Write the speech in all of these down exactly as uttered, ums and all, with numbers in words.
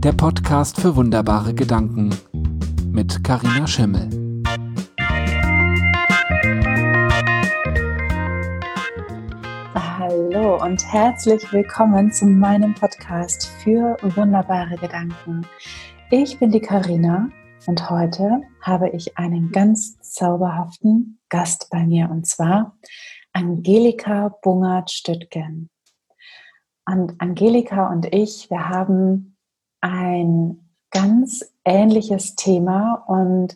der Podcast für wunderbare Gedanken mit Carina Schimmel. Hallo und herzlich willkommen zu meinem Podcast für wunderbare Gedanken. Ich bin die Carina und heute habe ich einen ganz zauberhaften Gast bei mir, und zwar Angelika Bungert-Stüttgen. Und Angelika und ich, wir haben ein ganz ähnliches Thema und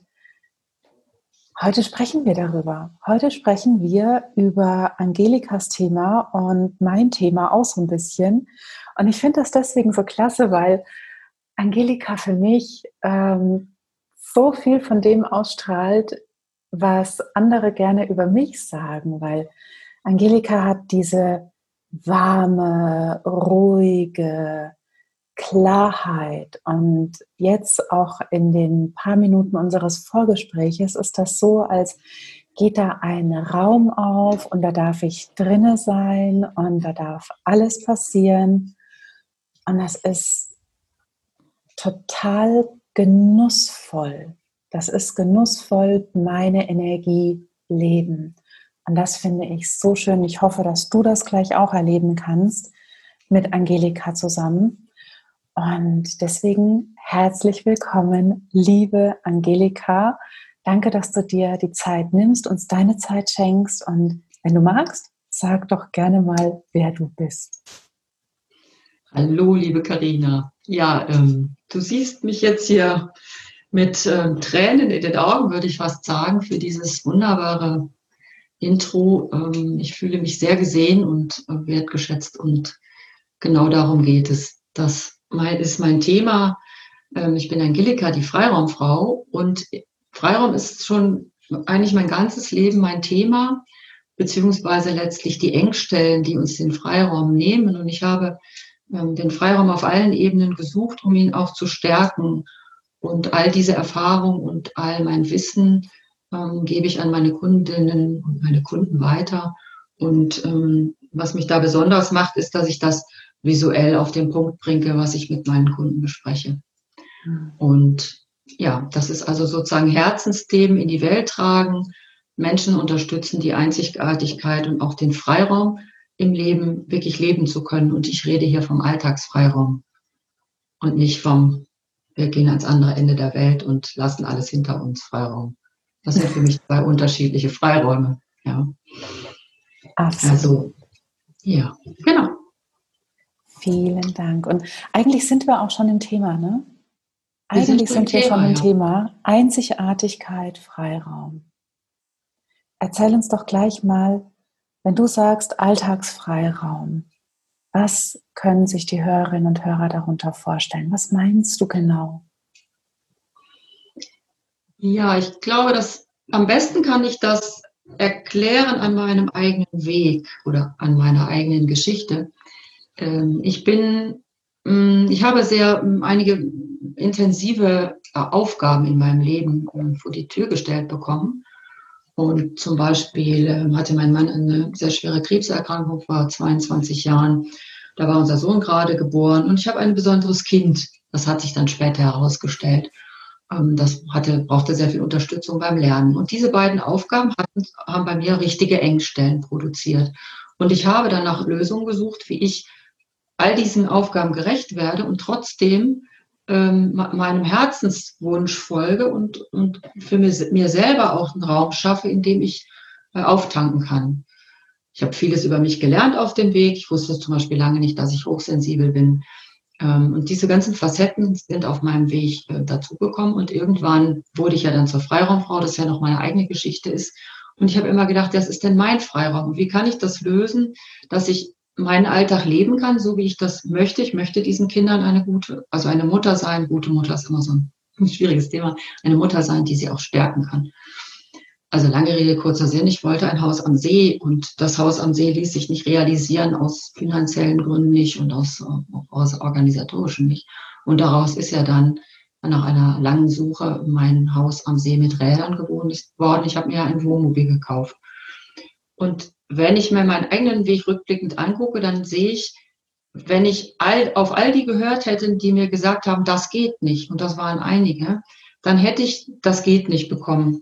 heute sprechen wir darüber. Heute sprechen wir über Angelikas Thema und mein Thema auch so ein bisschen. Und ich finde das deswegen so klasse, weil Angelika für mich ähm, so viel von dem ausstrahlt, was andere gerne über mich sagen, weil Angelika hat diese warme, ruhige Klarheit, und jetzt auch in den paar Minuten unseres Vorgespräches ist das so, als geht da ein Raum auf und da darf ich drinne sein und da darf alles passieren, und das ist total genussvoll. Das ist genussvoll, meine Energie leben. Und das finde ich so schön. Ich hoffe, dass du das gleich auch erleben kannst mit Angelika zusammen. Und deswegen herzlich willkommen, liebe Angelika. Danke, dass du dir die Zeit nimmst, uns deine Zeit schenkst. Und wenn du magst, sag doch gerne mal, wer du bist. Hallo, liebe Carina. Ja, ähm, du siehst mich jetzt hier mit ähm, Tränen in den Augen, würde ich fast sagen, für dieses wunderbare Intro. Ähm, ich fühle mich sehr gesehen und äh, wertgeschätzt, und genau darum geht es. Das mein, ist mein Thema. Ähm, ich bin Angelika, die Freiraumfrau, und Freiraum ist schon eigentlich mein ganzes Leben mein Thema, beziehungsweise letztlich die Engstellen, die uns den Freiraum nehmen. Und ich habe ähm, den Freiraum auf allen Ebenen gesucht, um ihn auch zu stärken. Und all diese Erfahrung und all mein Wissen ähm, gebe ich an meine Kundinnen und meine Kunden weiter. Und ähm, was mich da besonders macht, ist, dass ich das visuell auf den Punkt bringe, was ich mit meinen Kunden bespreche. Mhm. Und ja, das ist also sozusagen Herzensthemen in die Welt tragen, Menschen unterstützen, die Einzigartigkeit und auch den Freiraum im Leben wirklich leben zu können. Und ich rede hier vom Alltagsfreiraum und nicht vom, wir gehen ans andere Ende der Welt und lassen alles hinter uns, Freiraum. Das sind für mich zwei unterschiedliche Freiräume. Ja. Absolut. Also, ja, genau. Vielen Dank. Und eigentlich sind wir auch schon im Thema, ne? Wir Eigentlich sind, sind wir Thema, schon im ja. Thema Einzigartigkeit, Freiraum. Erzähl uns doch gleich mal, wenn du sagst Alltagsfreiraum, was können sich die Hörerinnen und Hörer darunter vorstellen? Was meinst du genau? Ja, ich glaube, dass am besten kann ich das erklären an meinem eigenen Weg oder an meiner eigenen Geschichte. Ich bin, ich habe sehr einige intensive Aufgaben in meinem Leben vor die Tür gestellt bekommen. Und zum Beispiel hatte mein Mann eine sehr schwere Krebserkrankung vor zweiundzwanzig Jahren. Da war unser Sohn gerade geboren und ich habe ein besonderes Kind. Das hat sich dann später herausgestellt. Das hatte, brauchte sehr viel Unterstützung beim Lernen. Und diese beiden Aufgaben hatten, haben bei mir richtige Engstellen produziert. Und ich habe dann nach Lösungen gesucht, wie ich all diesen Aufgaben gerecht werde und trotzdem ähm, meinem Herzenswunsch folge und, und für mir, mir selber auch einen Raum schaffe, in dem ich äh, auftanken kann. Ich habe vieles über mich gelernt auf dem Weg. Ich wusste zum Beispiel lange nicht, dass ich hochsensibel bin. Ähm, und diese ganzen Facetten sind auf meinem Weg äh, dazugekommen. Und irgendwann wurde ich ja dann zur Freiraumfrau, das ja noch meine eigene Geschichte ist. Und ich habe immer gedacht, was ist denn mein Freiraum? Und wie kann ich das lösen, dass ich meinen Alltag leben kann, so wie ich das möchte. Ich möchte diesen Kindern eine gute, also eine Mutter sein. Gute Mutter ist immer so ein schwieriges Thema. Eine Mutter sein, die sie auch stärken kann. Also lange Rede, kurzer Sinn. Ich wollte ein Haus am See, und das Haus am See ließ sich nicht realisieren, aus finanziellen Gründen nicht und aus, aus organisatorischen nicht. Und daraus ist ja dann nach einer langen Suche mein Haus am See mit Rädern geworden. Ich habe mir ein Wohnmobil gekauft. Und wenn ich mir meinen eigenen Weg rückblickend angucke, dann sehe ich, wenn ich all, auf all die gehört hätte, die mir gesagt haben, das geht nicht, und das waren einige, dann hätte ich das geht nicht bekommen.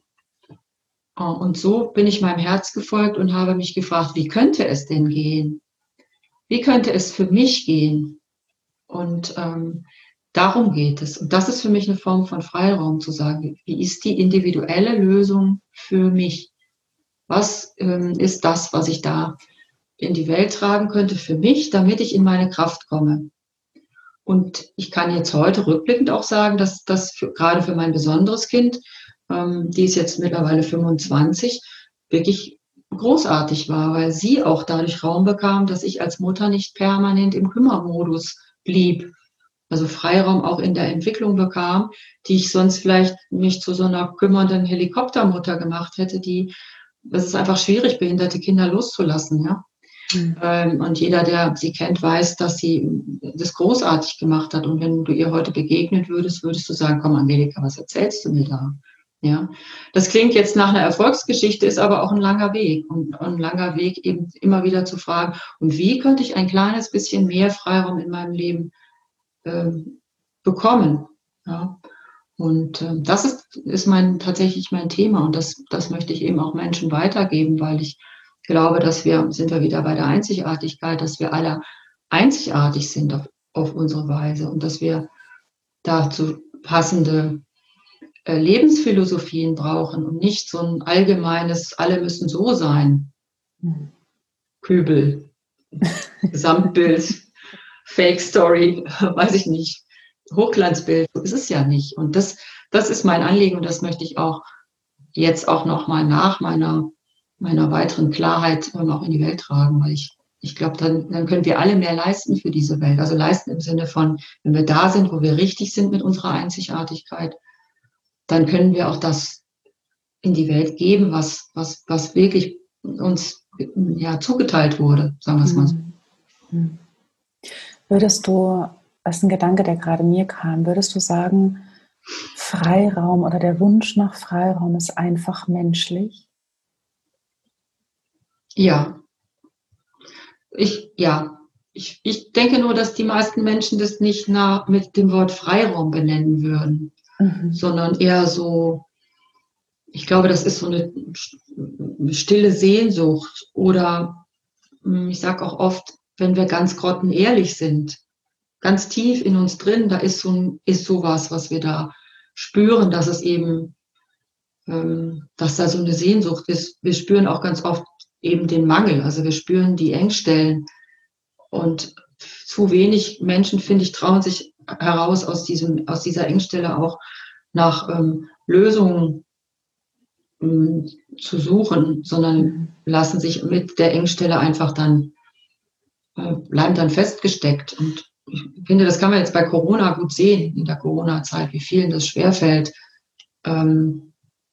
Und so bin ich meinem Herz gefolgt und habe mich gefragt, wie könnte es denn gehen? Wie könnte es für mich gehen? Und ähm, darum geht es. Und das ist für mich eine Form von Freiraum, zu sagen, wie ist die individuelle Lösung für mich? Was ähm, ist das, was ich da in die Welt tragen könnte für mich, damit ich in meine Kraft komme? Und ich kann jetzt heute rückblickend auch sagen, dass das für, gerade für mein besonderes Kind, ähm, die ist jetzt mittlerweile fünfundzwanzig, wirklich großartig war, weil sie auch dadurch Raum bekam, dass ich als Mutter nicht permanent im Kümmermodus blieb. Also Freiraum auch in der Entwicklung bekam, die ich sonst vielleicht nicht zu so einer kümmernden Helikoptermutter gemacht hätte, die, das ist einfach schwierig, behinderte Kinder loszulassen, ja. Mhm. Ähm, und jeder, der sie kennt, weiß, dass sie das großartig gemacht hat. Und wenn du ihr heute begegnet würdest, würdest du sagen, komm Angelika, was erzählst du mir da? Ja, das klingt jetzt nach einer Erfolgsgeschichte, ist aber auch ein langer Weg. Und ein langer Weg eben immer wieder zu fragen, und wie könnte ich ein kleines bisschen mehr Freiraum in meinem Leben ähm, bekommen? Ja. Und äh, das ist, ist mein, tatsächlich mein Thema. Und das, das möchte ich eben auch Menschen weitergeben, weil ich glaube, dass wir, sind wir wieder bei der Einzigartigkeit, dass wir alle einzigartig sind auf, auf unsere Weise und dass wir dazu passende äh, Lebensphilosophien brauchen und nicht so ein allgemeines, alle müssen so sein. Mhm. Kübel, Gesamtbild, Fake Story, weiß ich nicht, Hochglanzbild, so ist es ja nicht. Und das, das ist mein Anliegen und das möchte ich auch jetzt auch nochmal nach meiner meiner weiteren Klarheit auch in die Welt tragen, weil ich, ich glaube, dann, dann können wir alle mehr leisten für diese Welt. Also leisten im Sinne von, wenn wir da sind, wo wir richtig sind mit unserer Einzigartigkeit, dann können wir auch das in die Welt geben, was, was, was wirklich uns ja, zugeteilt wurde, sagen wir es mal so. Würdest du, das ist ein Gedanke, der gerade mir kam, würdest du sagen, Freiraum oder der Wunsch nach Freiraum ist einfach menschlich? Ja, ich, ja, ich, ich denke nur, dass die meisten Menschen das nicht nach, mit dem Wort Freiraum benennen würden, mhm. sondern eher so, ich glaube, das ist so eine stille Sehnsucht oder ich sage auch oft, wenn wir ganz grottenehrlich sind, ganz tief in uns drin, da ist so ein, ist sowas, was wir da spüren, dass es eben, ähm, dass da so eine Sehnsucht ist. Wir spüren auch ganz oft eben den Mangel. Also wir spüren die Engstellen und zu wenig Menschen, finde ich, trauen sich heraus aus diesem, aus dieser Engstelle auch nach ähm, Lösungen ähm, zu suchen, sondern lassen sich mit der Engstelle einfach dann, äh, bleiben dann festgesteckt. Und ich finde, das kann man jetzt bei Corona gut sehen, in der Corona-Zeit, wie vielen das schwerfällt, ähm,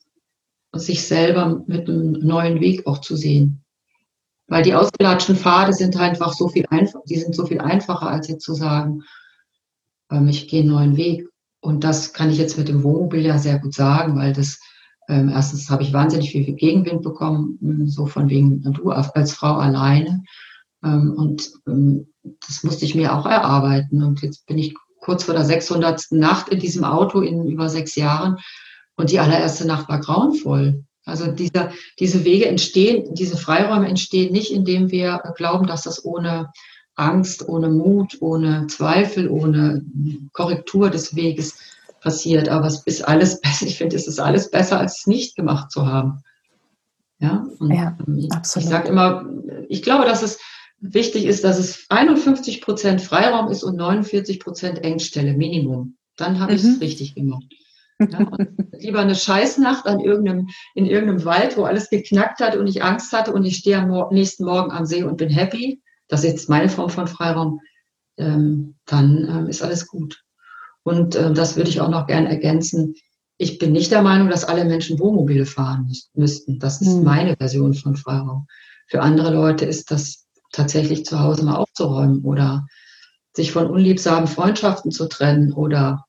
sich selber mit einem neuen Weg auch zu sehen. Weil die ausgelatschten Pfade sind einfach so viel einfacher, die sind so viel einfacher, als jetzt zu sagen, ähm, ich gehe einen neuen Weg. Und das kann ich jetzt mit dem Wohnmobil ja sehr gut sagen, weil das, ähm, erstens habe ich wahnsinnig viel Gegenwind bekommen, so von wegen, du als Frau alleine. Ähm, und ähm, das musste ich mir auch erarbeiten. Und jetzt bin ich kurz vor der sechshundertsten Nacht in diesem Auto in über sechs Jahren. Und die allererste Nacht war grauenvoll. Also diese, diese Wege entstehen, diese Freiräume entstehen nicht, indem wir glauben, dass das ohne Angst, ohne Mut, ohne Zweifel, ohne Korrektur des Weges passiert. Aber es ist alles besser. Ich finde, es ist alles besser, als es nicht gemacht zu haben. Ja, und ja, absolut. Ich sage immer, ich glaube, dass es wichtig ist, dass es einundfünfzig Prozent Freiraum ist und neunundvierzig Prozent Engstelle, Minimum. Dann habe mhm. ich es richtig gemacht. Ja, und lieber eine Scheißnacht an irgendeinem, in irgendeinem Wald, wo alles geknackt hat und ich Angst hatte und ich stehe am Mor- nächsten Morgen am See und bin happy. Das ist jetzt meine Form von Freiraum. Ähm, dann ähm, ist alles gut. Und äh, das würde ich auch noch gern ergänzen. Ich bin nicht der Meinung, dass alle Menschen Wohnmobile fahren müß- müssten. Das ist mhm. meine Version von Freiraum. Für andere Leute ist das tatsächlich zu Hause mal aufzuräumen oder sich von unliebsamen Freundschaften zu trennen oder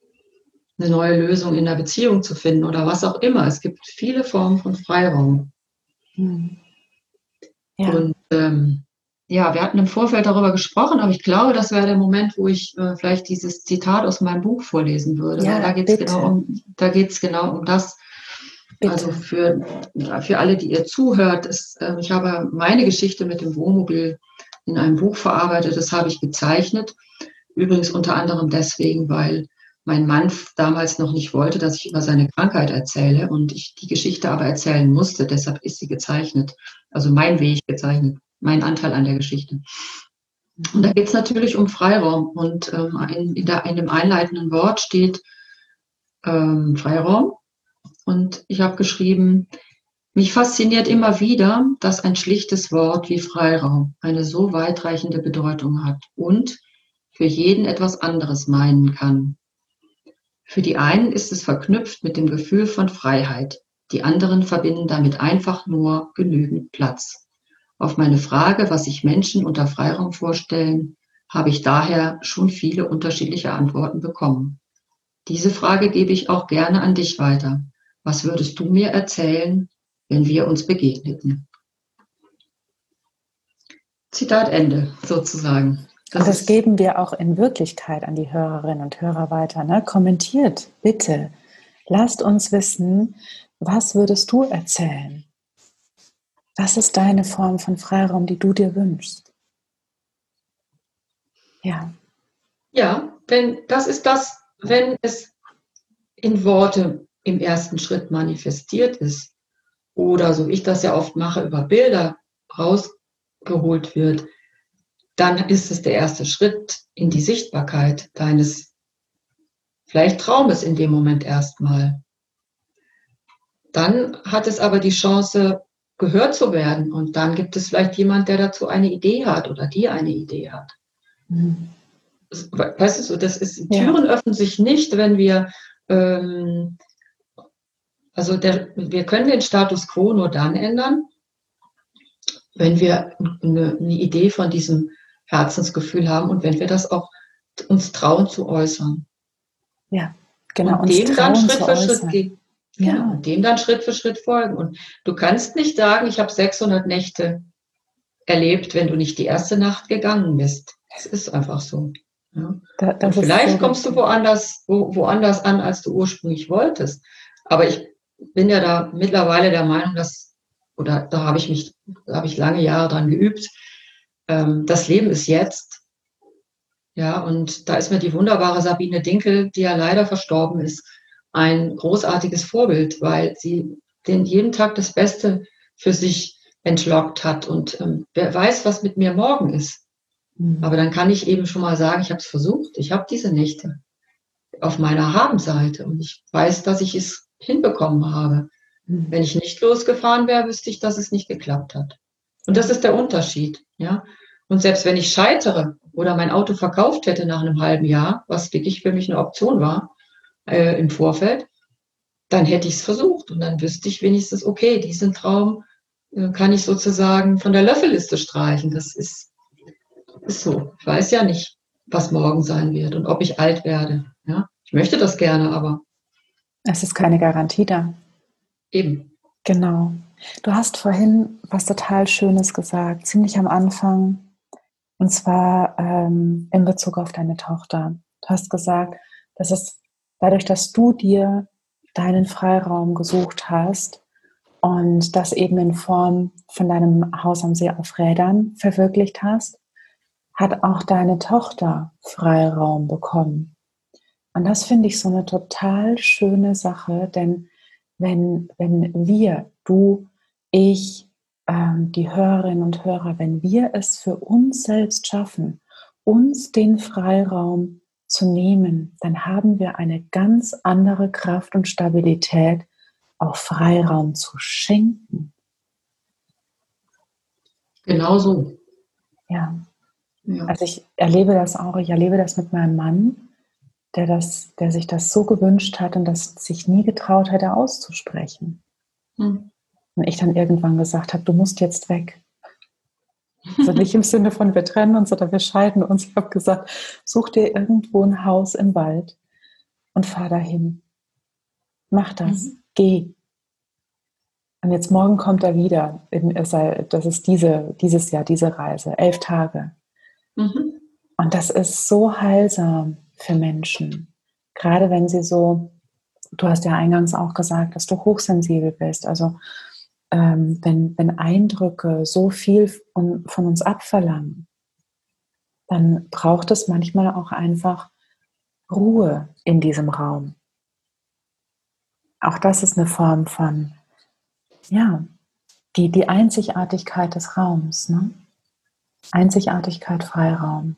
eine neue Lösung in der Beziehung zu finden oder was auch immer. Es gibt viele Formen von Freiraum. Mhm. Ja. Und ähm, ja, wir hatten im Vorfeld darüber gesprochen, aber ich glaube, das wäre der Moment, wo ich äh, vielleicht dieses Zitat aus meinem Buch vorlesen würde, weil da Ja, geht es bitte, genau um, da geht's genau um das. Also bitte. für, für alle, die ihr zuhört, ist, äh, ich habe meine Geschichte mit dem Wohnmobil in einem Buch verarbeitet, das habe ich gezeichnet. Übrigens unter anderem deswegen, weil mein Mann damals noch nicht wollte, dass ich über seine Krankheit erzähle und ich die Geschichte aber erzählen musste, deshalb ist sie gezeichnet. Also mein Weg gezeichnet, mein Anteil an der Geschichte. Und da geht es natürlich um Freiraum und ähm, in, in, der, in dem einleitenden Wort steht ähm, Freiraum. Und ich habe geschrieben, mich fasziniert immer wieder, dass ein schlichtes Wort wie Freiraum eine so weitreichende Bedeutung hat und für jeden etwas anderes meinen kann. Für die einen ist es verknüpft mit dem Gefühl von Freiheit, die anderen verbinden damit einfach nur genügend Platz. Auf meine Frage, was sich Menschen unter Freiraum vorstellen, habe ich daher schon viele unterschiedliche Antworten bekommen. Diese Frage gebe ich auch gerne an dich weiter. Was würdest du mir erzählen, wenn wir uns begegneten? Zitat Ende, sozusagen. Das und das geben wir auch in Wirklichkeit an die Hörerinnen und Hörer weiter. Ne? Kommentiert, bitte. Lasst uns wissen, was würdest du erzählen? Was ist deine Form von Freiraum, die du dir wünschst? Ja. Ja, wenn das ist das, wenn es in Worte im ersten Schritt manifestiert ist oder so ich das ja oft mache, über Bilder rausgeholt wird, dann ist es der erste Schritt in die Sichtbarkeit deines vielleicht Traumes in dem Moment erstmal. Dann hat es aber die Chance, gehört zu werden und dann gibt es vielleicht jemand, der dazu eine Idee hat oder die eine Idee hat. Mhm. Weißt du, so, das ist, Türen ja. öffnen sich nicht, wenn wir ähm, also der, wir können den Status quo nur dann ändern, wenn wir eine, eine Idee von diesem Herzensgefühl haben und wenn wir das auch uns trauen zu äußern. Ja, genau. Und dem dann Schritt für Schritt gehen. Ja. Genau, und dem dann Schritt für Schritt folgen. Und du kannst nicht sagen, ich habe sechshundert Nächte erlebt, wenn du nicht die erste Nacht gegangen bist. Das ist einfach so. Ja. Da, und vielleicht so kommst du woanders, wo, woanders an, als du ursprünglich wolltest. Aber ich bin ja da mittlerweile der Meinung, dass, oder da habe ich mich, da habe ich lange Jahre dran geübt, ähm, das Leben ist jetzt. Ja, und da ist mir die wunderbare Sabine Dinkel, die ja leider verstorben ist, ein großartiges Vorbild, weil sie den jeden Tag das Beste für sich entlockt hat. Und ähm, wer weiß, was mit mir morgen ist. Mhm. Aber dann kann ich eben schon mal sagen, ich habe es versucht, ich habe diese Nächte auf meiner Habenseite und ich weiß, dass ich es hinbekommen habe. Mhm. Wenn ich nicht losgefahren wäre, wüsste ich, dass es nicht geklappt hat. Und das ist der Unterschied. Ja? Und selbst wenn ich scheitere oder mein Auto verkauft hätte nach einem halben Jahr, was wirklich für mich eine Option war äh, im Vorfeld, dann hätte ich es versucht und dann wüsste ich wenigstens, okay, diesen Traum äh, kann ich sozusagen von der Löffelliste streichen. Das ist, ist so. Ich weiß ja nicht, was morgen sein wird und ob ich alt werde. Ja? Ich möchte das gerne, aber es ist keine Garantie da. Eben. Genau. Du hast vorhin was total Schönes gesagt, ziemlich am Anfang, und zwar ähm, in Bezug auf deine Tochter. Du hast gesagt, dass es dadurch, dass du dir deinen Freiraum gesucht hast und das eben in Form von deinem Haus am See auf Rädern verwirklicht hast, hat auch deine Tochter Freiraum bekommen. Und das finde ich so eine total schöne Sache, denn wenn, wenn wir, du, ich, ähm, die Hörerinnen und Hörer, wenn wir es für uns selbst schaffen, uns den Freiraum zu nehmen, dann haben wir eine ganz andere Kraft und Stabilität, auch Freiraum zu schenken. Genau so. Ja. Ja. Also ich erlebe das auch, ich erlebe das mit meinem Mann, der, das, der sich das so gewünscht hat und das sich nie getraut hätte auszusprechen. Hm. Und ich dann irgendwann gesagt habe, du musst jetzt weg. Also nicht im Sinne von wir trennen uns oder wir scheiden uns. Ich habe gesagt, such dir irgendwo ein Haus im Wald und fahr dahin. Mach das, mhm. Geh. Und jetzt morgen kommt er wieder. In, das ist diese, dieses Jahr, diese Reise, elf Tage. Mhm. Und das ist so heilsam für Menschen. Gerade wenn sie so, du hast ja eingangs auch gesagt, dass du hochsensibel bist. Also ähm, wenn, wenn Eindrücke so viel von, von uns abverlangen, dann braucht es manchmal auch einfach Ruhe in diesem Raum. Auch das ist eine Form von, ja, die, die Einzigartigkeit des Raums, ne? Einzigartigkeit, Freiraum.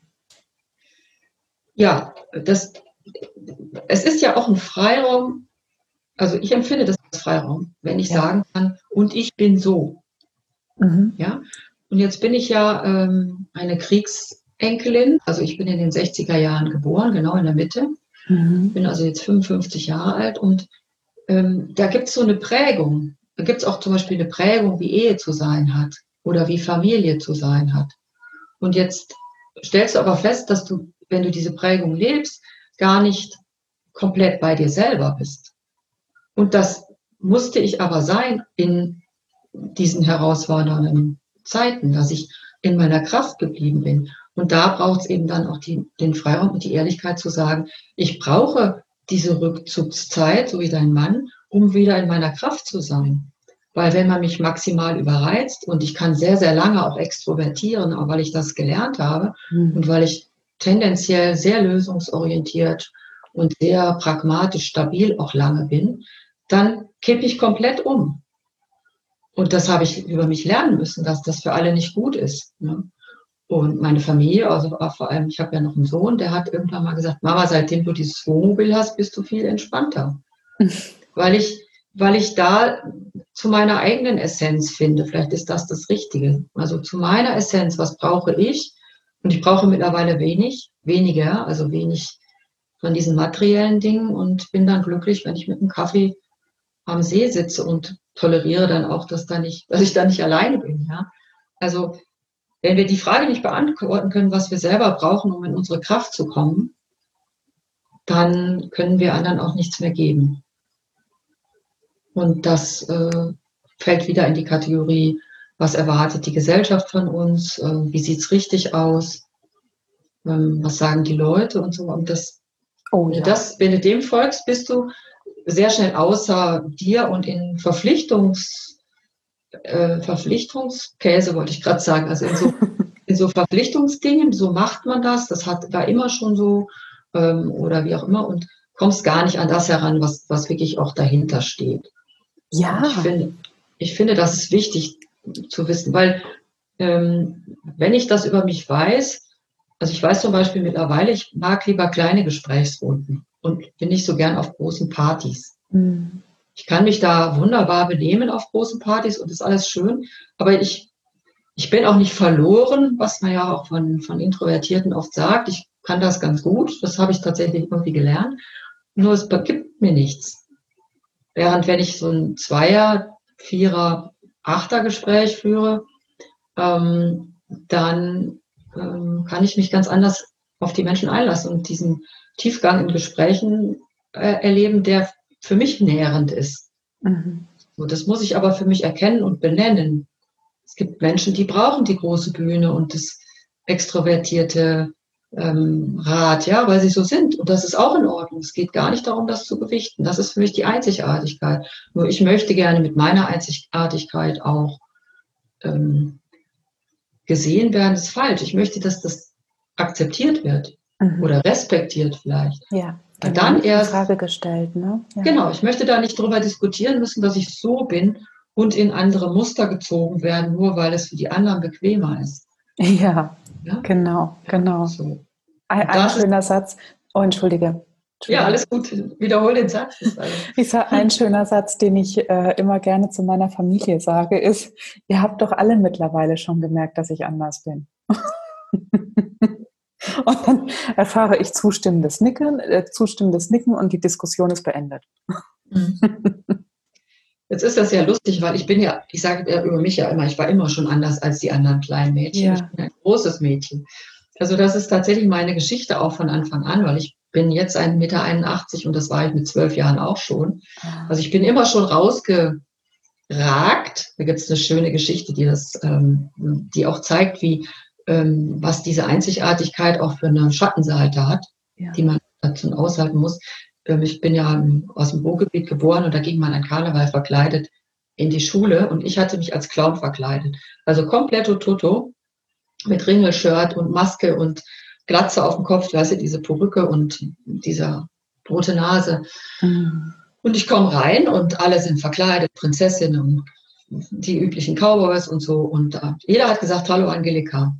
Ja, das, es ist ja auch ein Freiraum, also ich empfinde das als Freiraum, wenn ich ja. sagen kann, und ich bin so. Mhm. Ja? Und jetzt bin ich ja ähm, eine Kriegsenkelin, also ich bin in den sechziger Jahren geboren, genau in der Mitte, mhm. bin also jetzt fünfundfünfzig Jahre alt und ähm, da gibt es so eine Prägung. Da gibt es auch zum Beispiel eine Prägung, wie Ehe zu sein hat oder wie Familie zu sein hat. Und jetzt stellst du aber fest, dass du, wenn du diese Prägung lebst, gar nicht komplett bei dir selber bist. Und das musste ich aber sein in diesen herausfordernden Zeiten, dass ich in meiner Kraft geblieben bin. Und da braucht es eben dann auch die, den Freiraum und die Ehrlichkeit zu sagen, ich brauche diese Rückzugszeit, so wie dein Mann, um wieder in meiner Kraft zu sein. Weil wenn man mich maximal überreizt und ich kann sehr, sehr lange auch extrovertieren, auch weil ich das gelernt habe mhm. und weil ich tendenziell sehr lösungsorientiert und sehr pragmatisch stabil auch lange bin, dann kippe ich komplett um. Und das habe ich über mich lernen müssen, dass das für alle nicht gut ist. Ne? Und meine Familie, also vor allem, ich habe ja noch einen Sohn, der hat irgendwann mal gesagt, Mama, seitdem du dieses Wohnmobil hast, bist du viel entspannter. weil ich, weil ich da zu meiner eigenen Essenz finde, vielleicht ist das das Richtige. Also zu meiner Essenz, was brauche ich? Und ich brauche mittlerweile wenig, weniger, also wenig von diesen materiellen Dingen und bin dann glücklich, wenn ich mit einem Kaffee am See sitze und toleriere dann auch, dass, da nicht, dass ich da nicht alleine bin. Ja? Also wenn wir die Frage nicht beantworten können, was wir selber brauchen, um in unsere Kraft zu kommen, dann können wir anderen auch nichts mehr geben. Und das äh, fällt wieder in die Kategorie, was erwartet die Gesellschaft von uns, äh, wie sieht es richtig aus, ähm, was sagen die Leute und so. Und das, oh, ja. das, wenn du dem folgst, bist du sehr schnell außer dir und in Verpflichtungs, äh, Verpflichtungskäse, wollte ich gerade sagen, also in so, in so Verpflichtungsdingen, so macht man das, das hat, war immer schon so ähm, oder wie auch immer und kommst gar nicht an das heran, was, was wirklich auch dahinter steht. Ja. Und ich finde, ich finde, das ist wichtig zu wissen, weil ähm, wenn ich das über mich weiß, also ich weiß zum Beispiel mittlerweile, ich mag lieber kleine Gesprächsrunden und bin nicht so gern auf großen Partys. Mhm. Ich kann mich da wunderbar benehmen auf großen Partys und ist alles schön, aber ich, ich bin auch nicht verloren, was man ja auch von, von Introvertierten oft sagt. Ich kann das ganz gut, das habe ich tatsächlich irgendwie gelernt, nur es gibt mir nichts. Während wenn ich so ein Zweier-, Vierer-, Achter-Gespräch führe, ähm, dann ähm, kann ich mich ganz anders auf die Menschen einlassen und diesen Tiefgang in Gesprächen äh, erleben, der für mich nährend ist. Mhm. So, das muss ich aber für mich erkennen und benennen. Es gibt Menschen, die brauchen die große Bühne und das extrovertierte ähm, Rad, ja, weil sie so sind. Und das ist auch in Ordnung. Es geht gar nicht darum, das zu gewichten. Das ist für mich die Einzigartigkeit. Nur ich möchte gerne mit meiner Einzigartigkeit auch ähm, gesehen werden, ist falsch. Ich möchte, dass das akzeptiert wird mhm. oder respektiert vielleicht. Ja, genau, dann erst in Frage gestellt, ne? Ja. Genau, ich möchte da nicht drüber diskutieren müssen, dass ich so bin und in andere Muster gezogen werden, nur weil es für die anderen bequemer ist. Ja, ja? genau, genau. So. Ein, ein schöner ist, Satz. Oh, entschuldige. Entschuldige. Ja, alles gut. Wiederhol den Satz. Ich sage, ein schöner Satz, den ich äh, immer gerne zu meiner Familie sage, ist, ihr habt doch alle mittlerweile schon gemerkt, dass ich anders bin. Und dann erfahre ich zustimmendes Nicken, äh, zustimmendes Nicken und die Diskussion ist beendet. Jetzt ist das ja lustig, weil ich bin ja, ich sage ja über mich ja immer, ich war immer schon anders als die anderen kleinen Mädchen. Ja. Ich bin ein großes Mädchen. Also das ist tatsächlich meine Geschichte auch von Anfang an, weil ich bin jetzt ein Meter einundachtzig und das war ich mit zwölf Jahren auch schon. Also ich bin immer schon rausge, ragt. Da gibt es eine schöne Geschichte, die das, ähm, die auch zeigt, wie ähm, was diese Einzigartigkeit auch für eine Schattenseite hat, ja. die man dazu aushalten muss. Ähm, ich bin ja aus dem Ruhrgebiet geboren und da ging man an Karneval verkleidet in die Schule und ich hatte mich als Clown verkleidet. Also kompletto Toto mit Ringelshirt und Maske und Glatze auf dem Kopf, weißt du, diese Perücke und dieser rote Nase. Mhm. Und ich komme rein und alle sind verkleidet, Prinzessinnen und die üblichen Cowboys und so. Und äh, jeder hat gesagt, hallo Angelika.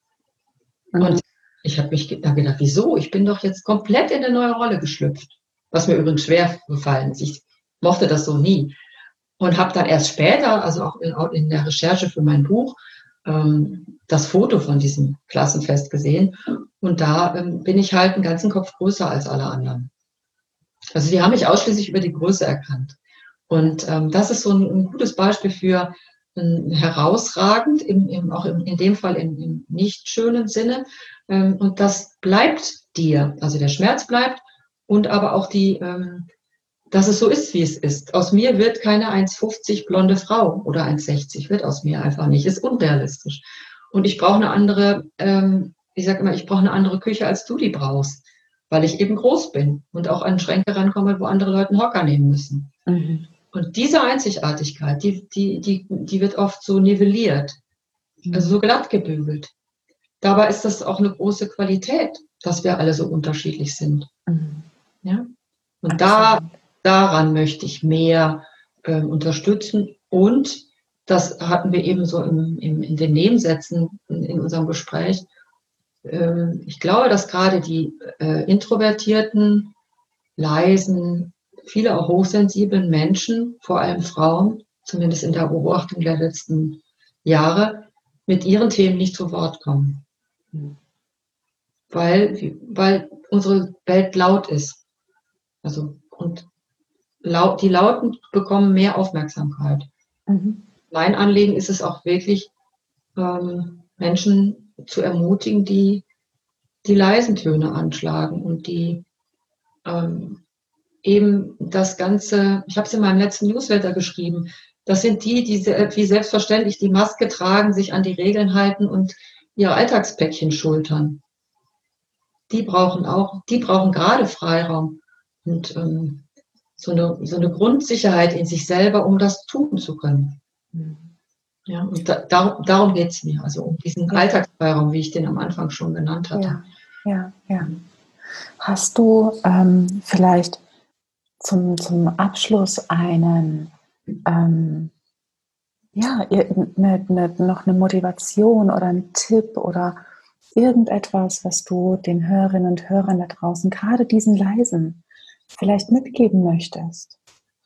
Mhm. Und ich habe mich da gedacht, wieso? Ich bin doch jetzt komplett in eine neue Rolle geschlüpft. Was mir übrigens schwer gefallen ist. Ich mochte das so nie. Und habe dann erst später, also auch in, in der Recherche für mein Buch, ähm, das Foto von diesem Klassenfest gesehen. Und da ähm, bin ich halt einen ganzen Kopf größer als alle anderen. Also die haben mich ausschließlich über die Größe erkannt. Und ähm, das ist so ein, ein gutes Beispiel für ein herausragend, im, im, auch im, in dem Fall im, im nicht schönen Sinne. Ähm, und das bleibt dir. Also der Schmerz bleibt und aber auch die, ähm, dass es so ist, wie es ist. Aus mir wird keine eins fünfzig blonde Frau oder eins sechzig, wird aus mir einfach nicht. Ist unrealistisch. Und ich brauche eine andere, ähm, ich sage immer, ich brauche eine andere Küche, als du die brauchst. Weil ich eben groß bin und auch an Schränke rankomme, wo andere Leute einen Hocker nehmen müssen. Mhm. Und diese Einzigartigkeit, die, die, die, die wird oft so nivelliert, mhm. also so glatt gebügelt. Dabei ist das auch eine große Qualität, dass wir alle so unterschiedlich sind. Mhm. Ja? Und da, daran möchte ich mehr äh, unterstützen. Und das hatten wir eben so im, im, in den Nebensätzen in, in unserem Gespräch. Ich glaube, dass gerade die äh, introvertierten, leisen, viele auch hochsensiblen Menschen, vor allem Frauen, zumindest in der Beobachtung der letzten Jahre, mit ihren Themen nicht zu Wort kommen. Mhm. Weil, weil unsere Welt laut ist. Also, und laut, die Lauten bekommen mehr Aufmerksamkeit. Mhm. Mein Anliegen ist es auch wirklich, ähm, Menschen zu ermutigen, die die leisen Töne anschlagen und die ähm, eben das Ganze, ich habe es in meinem letzten Newsletter geschrieben, das sind die, die wie selbstverständlich die Maske tragen, sich an die Regeln halten und ihre Alltagspäckchen schultern. Die brauchen auch, die brauchen gerade Freiraum und ähm, so, eine, so eine Grundsicherheit in sich selber, um das tun zu können. Mhm. Ja, und da, darum, darum geht es mir, also um diesen ja. Alltagsfreiraum, wie ich den am Anfang schon genannt hatte. Ja, ja, ja. Hast du ähm, vielleicht zum, zum Abschluss einen, ähm, ja, eine, eine, noch eine Motivation oder einen Tipp oder irgendetwas, was du den Hörerinnen und Hörern da draußen, gerade diesen Leisen, vielleicht mitgeben möchtest?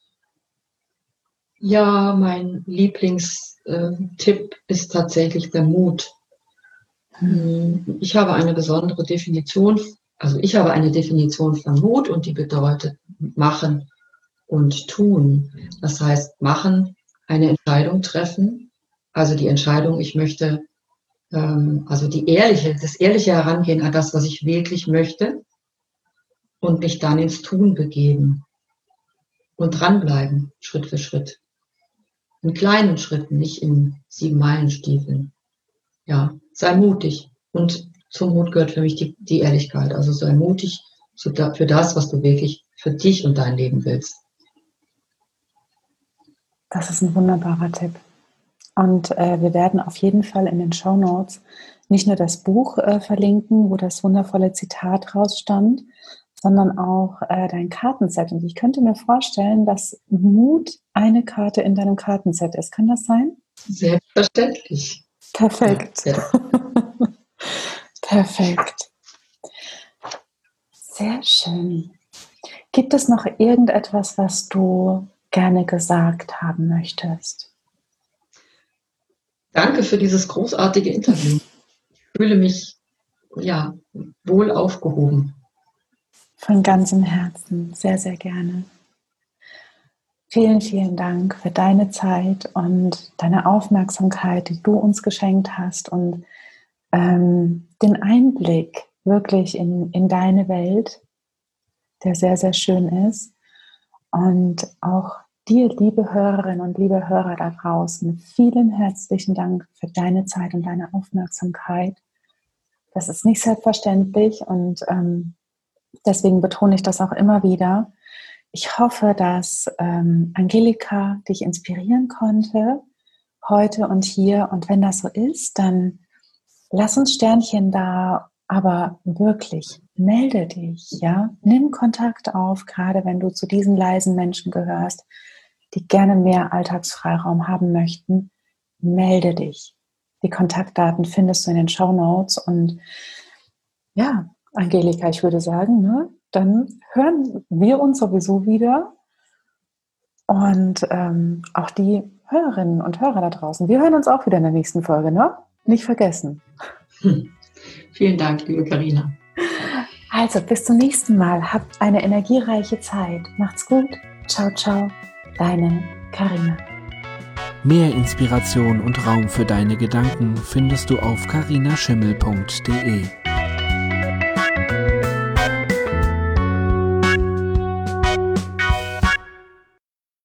Ja, mein Lieblingstipp ist tatsächlich der Mut. Hm. Ich habe eine besondere Definition, also ich habe eine Definition von Mut und die bedeutet machen und tun. Das heißt, machen, eine Entscheidung treffen, also die Entscheidung, ich möchte, ähm, also die ehrliche, das ehrliche Herangehen an das, was ich wirklich möchte und mich dann ins Tun begeben und dranbleiben, Schritt für Schritt. In kleinen Schritten, nicht in Sieben-Meilen-Stiefeln. Ja, sei mutig. Und zum Mut gehört für mich die, die Ehrlichkeit. Also sei mutig für das, was du wirklich für dich und dein Leben willst. Das ist ein wunderbarer Tipp. Und äh, wir werden auf jeden Fall in den Shownotes nicht nur das Buch äh, verlinken, wo das wundervolle Zitat rausstand, sondern auch äh, dein Kartenset. Und ich könnte mir vorstellen, dass Mut eine Karte in deinem Kartenset ist. Kann das sein? Selbstverständlich. Perfekt. Ja, Perfekt. Sehr schön. Gibt es noch irgendetwas, was du gerne gesagt haben möchtest? Danke für dieses großartige Interview. Ich fühle mich ja wohl aufgehoben. Von ganzem Herzen, sehr, sehr gerne. Vielen, vielen Dank für deine Zeit und deine Aufmerksamkeit, die du uns geschenkt hast und ähm, den Einblick wirklich in, in deine Welt, der sehr, sehr schön ist und auch dir, liebe Hörerinnen und liebe Hörer da draußen, vielen herzlichen Dank für deine Zeit und deine Aufmerksamkeit. Das ist nicht selbstverständlich und ähm, deswegen betone ich das auch immer wieder. Ich hoffe, dass ähm, Angelika dich inspirieren konnte, heute und hier. Und wenn das so ist, dann lass uns Sternchen da, aber wirklich, melde dich, ja. Nimm Kontakt auf, gerade wenn du zu diesen leisen Menschen gehörst, die gerne mehr Alltagsfreiraum haben möchten. Melde dich. Die Kontaktdaten findest du in den Shownotes. Und ja, Angelika, ich würde sagen, ne, dann hören wir uns sowieso wieder. Und ähm, auch die Hörerinnen und Hörer da draußen. Wir hören uns auch wieder in der nächsten Folge, ne? Nicht vergessen. Hm. Vielen Dank, liebe Carina. Also, bis zum nächsten Mal. Habt eine energiereiche Zeit. Macht's gut. Ciao, ciao. Deine Carina. Mehr Inspiration und Raum für deine Gedanken findest du auf carina schimmel punkt de.